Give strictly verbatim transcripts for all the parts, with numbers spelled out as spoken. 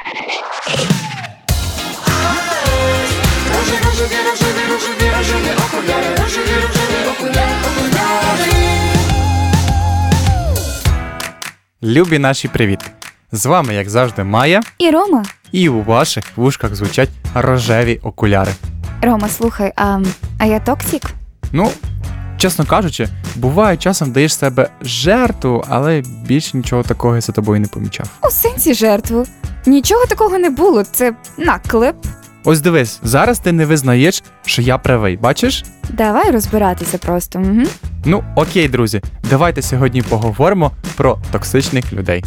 Любі наші привіт! З вами, як завжди, Майя і Рома. І у ваших вушках звучать рожеві окуляри. Рома, слухай, а, а я токсик? Ну, чесно кажучи, буває часом даєш себе жертву, але більше нічого такого я за тобою не помічав. У сенсі жертву? Нічого такого не було, це наклеп. Ось дивись, зараз ти не визнаєш, що я правий, бачиш? Давай розбиратися просто. Угу. Ну, окей, друзі, давайте сьогодні поговоримо про токсичних людей.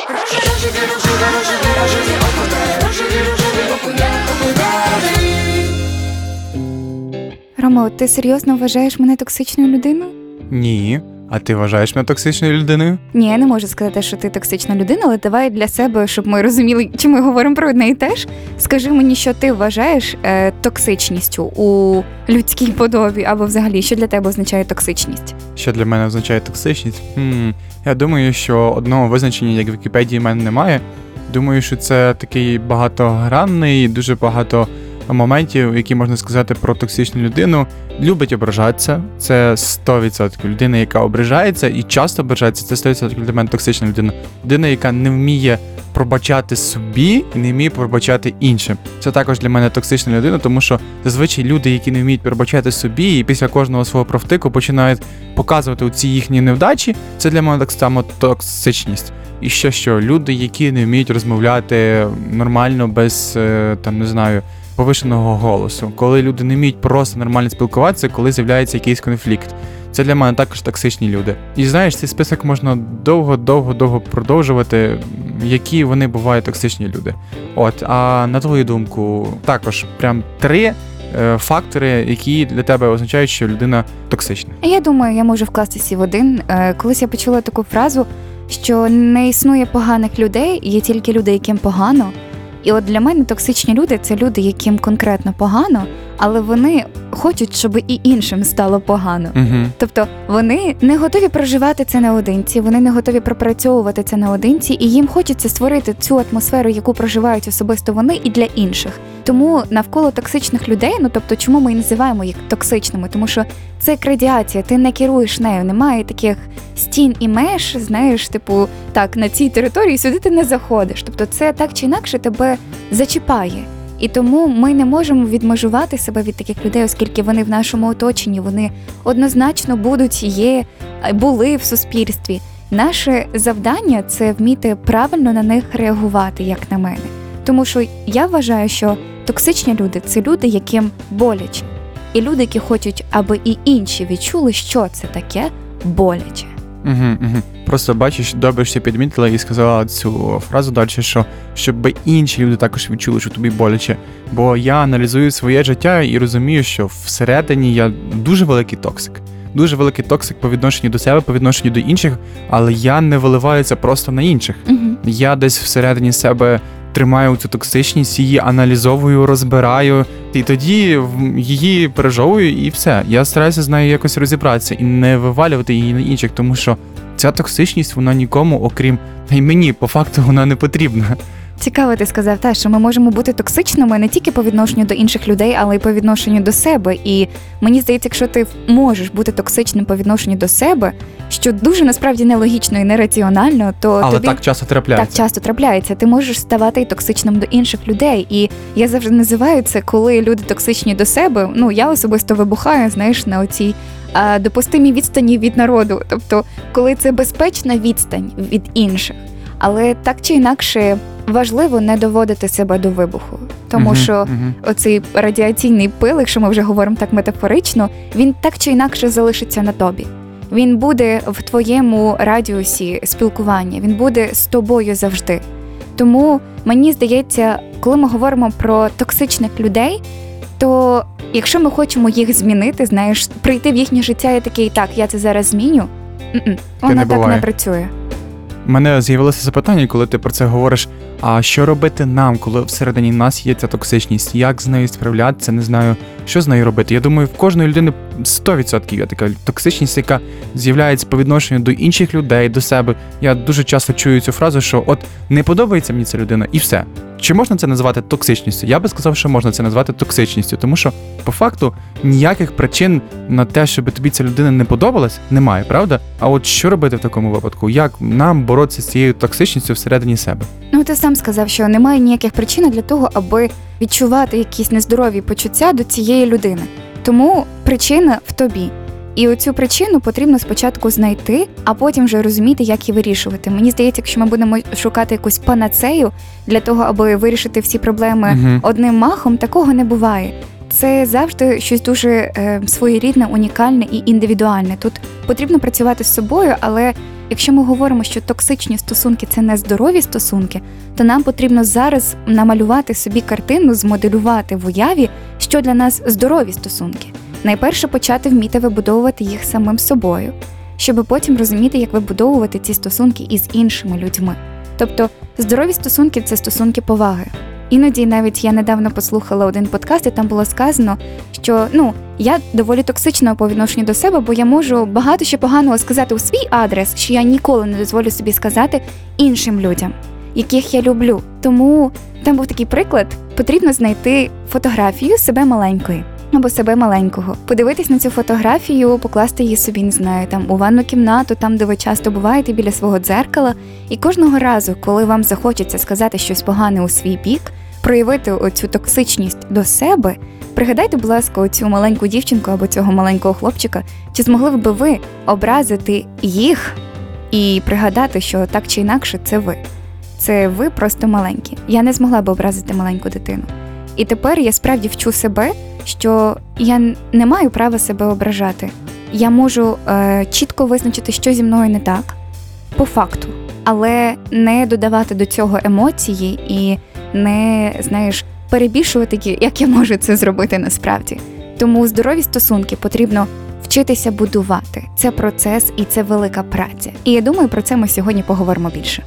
Рома, ти серйозно вважаєш мене токсичною людиною? Ні. А ти вважаєш мене токсичною людиною? Ні, я не можу сказати, що ти токсична людина, але давай для себе, щоб ми розуміли, чи ми говоримо про одне і те ж. Скажи мені, що ти вважаєш е, токсичністю у людській подобі, або взагалі, що для тебе означає токсичність? Що для мене означає токсичність? Хм, я думаю, що одного визначення, як в Вікіпедії, в мене немає. Думаю, що це такий багатогранний, дуже багато моментів, які можна сказати про токсичну людину. Любить ображатися, це сто відсотків. Людина, яка ображається і часто ображається, це сто відсотків для мене токсична людина. Людина, яка не вміє пробачати собі і не вміє пробачати іншим. Це також для мене токсична людина, тому що зазвичай люди, які не вміють пробачати собі і після кожного свого профтику починають показувати ці їхні невдачі, це для мене так само токсичність. І ще що, люди, які не вміють розмовляти нормально без, там, не знаю, повишеного голосу, коли люди не вміють просто нормально спілкуватися, коли з'являється якийсь конфлікт. Це для мене також токсичні люди. І знаєш, цей список можна довго-довго-довго продовжувати, які вони бувають токсичні люди. От, а на твою думку, також прям три е, фактори, які для тебе означають, що людина токсична. Я думаю, я можу вкластися в один. Е, колись я почула таку фразу, що не існує поганих людей, є тільки люди, яким погано. І от для мене токсичні люди – це люди, яким конкретно погано, але вони хочуть, щоб і іншим стало погано. Угу. Тобто вони не готові проживати це наодинці, вони не готові пропрацьовувати це наодинці, і їм хочеться створити цю атмосферу, яку проживають особисто вони і для інших. Тому навколо токсичних людей, ну тобто чому ми і називаємо їх токсичними? Тому що це як радіація, ти не керуєш нею, немає таких стін і меж, знаєш, типу, так, на цій території сюди ти не заходиш. Тобто це так чи інакше тебе зачіпає. І тому ми не можемо відмежувати себе від таких людей, оскільки вони в нашому оточенні, вони однозначно будуть, є, були в суспільстві. Наше завдання – це вміти правильно на них реагувати, як на мене. Тому що я вважаю, що токсичні люди – це люди, яким боляче. І люди, які хочуть, аби і інші відчули, що це таке боляче. Угу, угу. Просто бачиш, добре, що підмітила і сказала цю фразу далі, що щоб інші люди також відчули, що тобі боляче. Бо я аналізую своє життя і розумію, що всередині я дуже великий токсик. Дуже великий токсик по відношенню до себе, по відношенню до інших, але я не виливаю це просто на інших. Угу. Я десь всередині себе тримаю цю токсичність, її аналізовую, розбираю, і тоді її пережовую, і все. Я стараюся з нею якось розібратися і не вивалювати її на інших, тому що ця токсичність, вона нікому, окрім і мені, по факту, вона не потрібна. Цікаво ти сказав, та, що ми можемо бути токсичними не тільки по відношенню до інших людей, але й по відношенню до себе. І мені здається, якщо ти можеш бути токсичним по відношенню до себе, що дуже насправді нелогічно і нераціонально, то але тобі так часто трапляється. Так часто трапляється. Ти можеш ставати і токсичним до інших людей. І я завжди називаю це, коли люди токсичні до себе. Ну, я особисто вибухаю, знаєш, на оцій а, допустимій відстані від народу. Тобто, коли це безпечна відстань від інших. Але так чи інакше важливо не доводити себе до вибуху. Тому uh-huh, що uh-huh. оцей радіаційний пил, якщо ми вже говоримо так метафорично, він так чи інакше залишиться на тобі. Він буде в твоєму радіусі спілкування, він буде з тобою завжди. Тому мені здається, коли ми говоримо про токсичних людей, то якщо ми хочемо їх змінити, знаєш, прийти в їхнє життя і такий, так, я це зараз зміню, воно не так буває. не працює. У мене з'явилося запитання, коли ти про це говориш, а що робити нам, коли всередині нас є ця токсичність? Як з нею справлятися? Не знаю, що з нею робити. Я думаю, в кожної людини сто відсотків є така токсичність, яка з'являється по відношенню до інших людей, до себе. Я дуже часто чую цю фразу, що от не подобається мені ця людина, і все. Чи можна це назвати токсичністю? Я би сказав, що можна це назвати токсичністю, тому що, по факту, ніяких причин на те, щоб тобі ця людина не подобалась, немає, правда? А от що робити в такому випадку? Як нам боротися з цією токсичністю всередині себе? Ну, ти сам сказав, що немає ніяких причин для того, аби відчувати якісь нездорові почуття до цієї людини. Тому причина в тобі. І оцю причину потрібно спочатку знайти, а потім вже розуміти, як її вирішувати. Мені здається, якщо ми будемо шукати якусь панацею для того, аби вирішити всі проблеми Угу. одним махом, такого не буває. Це завжди щось дуже е, своєрідне, унікальне і індивідуальне. Тут потрібно працювати з собою, але якщо ми говоримо, що токсичні стосунки – це не здорові стосунки, то нам потрібно зараз намалювати собі картину, змоделювати в уяві, що для нас здорові стосунки. Найперше почати вміти вибудовувати їх самим собою, щоб потім розуміти, як вибудовувати ці стосунки із іншими людьми. Тобто здорові стосунки – це стосунки поваги. Іноді навіть я недавно послухала один подкаст, і там було сказано, що ну, я доволі токсична по відношенню до себе, бо я можу багато ще поганого сказати у свій адрес, що я ніколи не дозволю собі сказати іншим людям, яких я люблю. Тому там був такий приклад, потрібно знайти фотографію себе маленької або себе маленького, подивитись на цю фотографію, покласти її собі, не знаю, там у ванну кімнату, там, де ви часто буваєте, біля свого дзеркала, і кожного разу, коли вам захочеться сказати щось погане у свій бік, проявити оцю токсичність до себе, пригадайте, будь ласка, оцю маленьку дівчинку або цього маленького хлопчика, чи змогли б ви образити їх і пригадати, що так чи інакше це ви. Це ви просто маленькі. Я не змогла б образити маленьку дитину. І тепер я справді вчу себе, що я не маю права себе ображати. Я можу е, чітко визначити, що зі мною не так, по факту, але не додавати до цього емоції і не, знаєш, перебільшувати, як я можу це зробити насправді. Тому здорові стосунки потрібно вчитися будувати. Це процес і це велика праця. І я думаю, про це ми сьогодні поговоримо більше.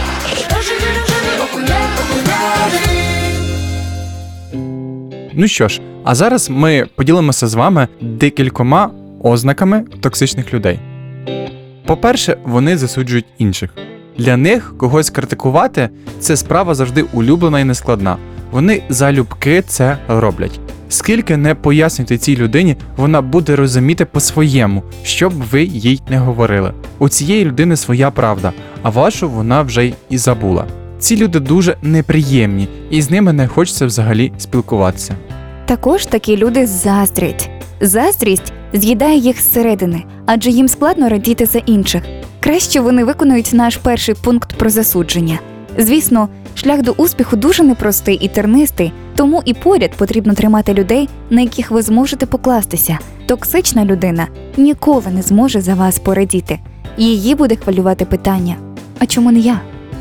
Ну що ж, а зараз ми поділимося з вами декількома ознаками токсичних людей. По-перше, вони засуджують інших. Для них когось критикувати – це справа завжди улюблена і нескладна. Вони залюбки це роблять. Скільки не пояснюйте цій людині, вона буде розуміти по-своєму, що б ви їй не говорили. У цієї людини своя правда, а вашу вона вже і забула. Ці люди дуже неприємні, і з ними не хочеться взагалі спілкуватися. Також такі люди заздрять. Заздрість з'їдає їх зсередини, адже їм складно радіти за інших. Краще вони виконують наш перший пункт про засудження. Звісно, шлях до успіху дуже непростий і тернистий, тому і поряд потрібно тримати людей, на яких ви зможете покластися. Токсична людина ніколи не зможе за вас порадіти. Її буде хвилювати питання: а чому не я?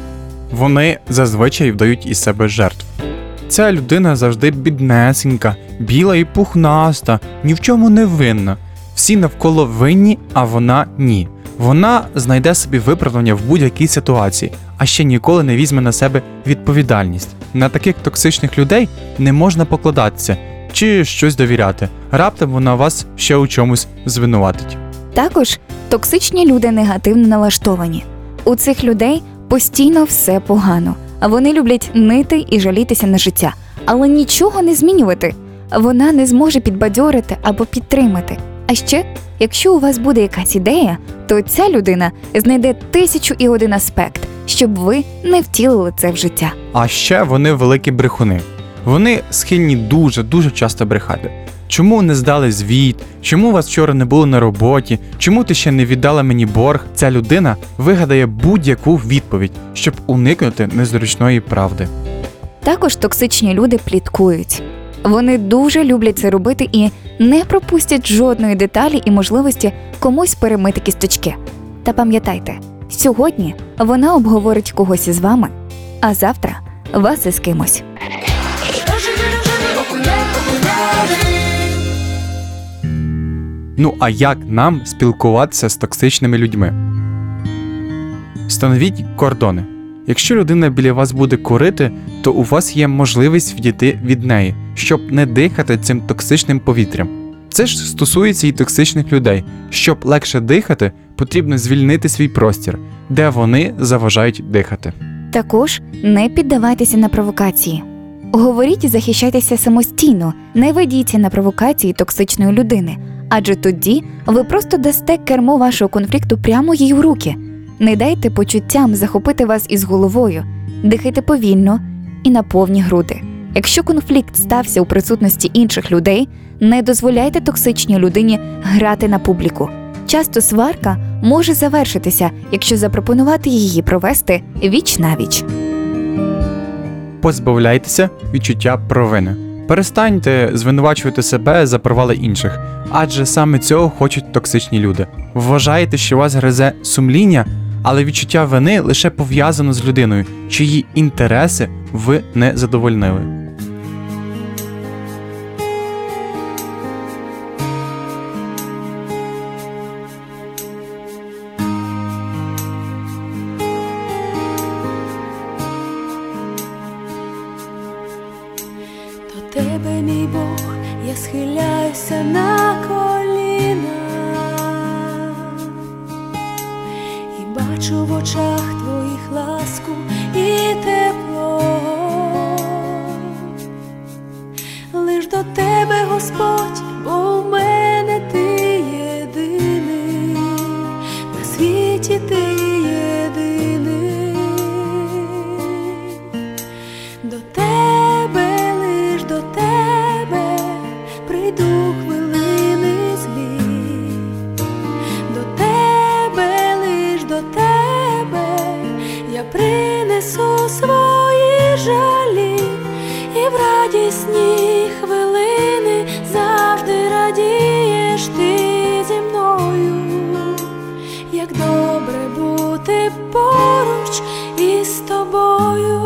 Вони зазвичай вдають із себе жертв. Ця людина завжди біднесенька, біла і пухнаста, ні в чому не винна. Всі навколо винні, а вона ні. Вона знайде собі виправдання в будь-якій ситуації, а ще ніколи не візьме на себе відповідальність. На таких токсичних людей не можна покладатися чи щось довіряти. Раптом вона вас ще у чомусь звинуватить. Також токсичні люди негативно налаштовані. У цих людей постійно все погано, а вони люблять нити і жалітися на життя, але нічого не змінювати. Вона не зможе підбадьорити або підтримати. А ще, якщо у вас буде якась ідея, то ця людина знайде тисячу і один аспект, щоб ви не втілили це в життя. А ще вони великі брехуни. Вони схильні дуже-дуже часто брехати. Чому не здали звіт? Чому вас вчора не було на роботі? Чому ти ще не віддала мені борг? Ця людина вигадає будь-яку відповідь, щоб уникнути незручної правди. Також токсичні люди пліткують. Вони дуже люблять це робити і не пропустять жодної деталі і можливості комусь перемити кісточки. Та пам'ятайте, сьогодні вона обговорить когось із вами, а завтра вас із кимось. Ну а як нам спілкуватися з токсичними людьми? Встановіть кордони. Якщо людина біля вас буде курити, то у вас є можливість відійти від неї, щоб не дихати цим токсичним повітрям. Це ж стосується і токсичних людей. Щоб легше дихати, потрібно звільнити свій простір, де вони заважають дихати. Також не піддавайтеся на провокації. Говоріть і захищайтеся самостійно, не ведіться на провокації токсичної людини, адже тоді ви просто дасте кермо вашого конфлікту прямо їй в руки. Не дайте почуттям захопити вас із головою, дихайте повільно і на повні груди. Якщо конфлікт стався у присутності інших людей, не дозволяйте токсичній людині грати на публіку. Часто сварка може завершитися, якщо запропонувати її провести віч-навіч. Позбавляйтеся відчуття провини. Перестаньте звинувачувати себе за провали інших, адже саме цього хочуть токсичні люди. Вважаєте, що вас гризе сумління, але відчуття вини лише пов'язано з людиною, чиї інтереси ви не задовольнили. До тебе, мій Бог, я схиляюся на коліна і бачу в очах твоїх ласку і тепло. Лиш до тебе, Господь, бо в мене ти єдиний, на світі ти єдиний. До тебе, лиш до тебе прийду хвилини злі. До тебе, лиш до тебе я принесу свої жалі, і в радісні хвилини завжди радієш ти зі мною. Як добре бути поруч із тобою.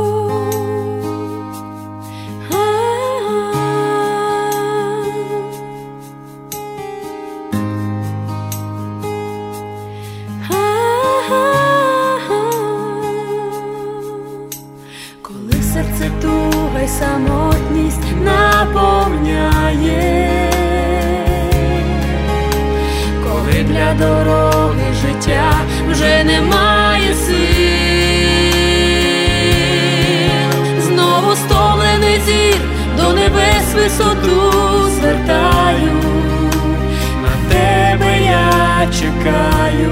Коли серце туга й самотність наповняє, коли для дороги життя вже немає сил, знову стомлений зір до небес висоту звертаю, на тебе я чекаю.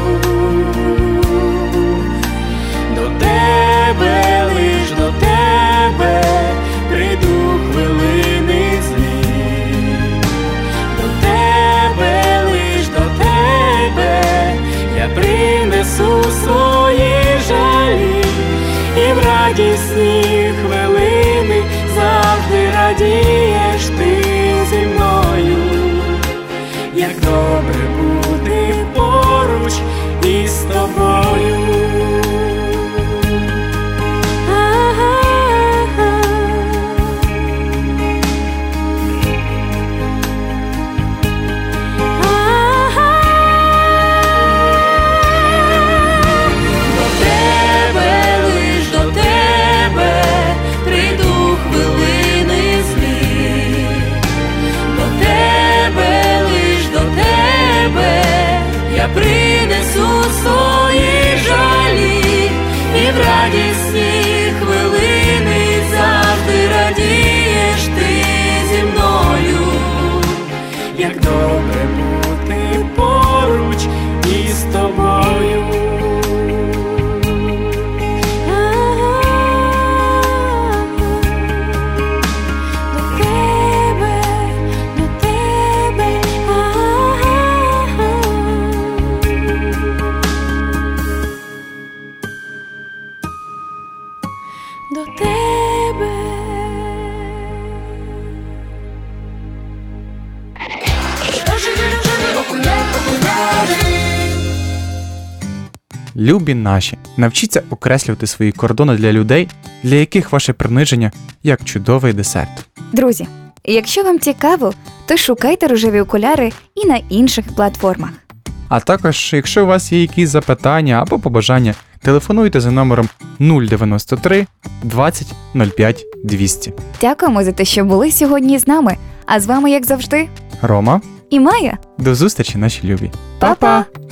До тебе, лиш до тебе прийду хвилини злі. До тебе, лиш до тебе я принесу свої жалі, і в радісні хвилини завжди радієш ти зі мною. Як добре бути поруч із тобою. Принесу свої жалі, і в радісні хвилини завжди радієш ти зі мною. Як добре бути поруч із тобою. До тебе. Любі наші, навчіться окреслювати свої кордони для людей, для яких ваше приниження як чудовий десерт. Друзі, якщо вам цікаво, то шукайте рожеві окуляри і на інших платформах. А також, якщо у вас є якісь запитання або побажання, телефонуйте за номером нуль дев'яносто три двадцять нуль п'ять двісті. Дякуємо за те, що були сьогодні з нами. А з вами, як завжди, Рома, і Майя. до зустрічі, наші любі. Па-па!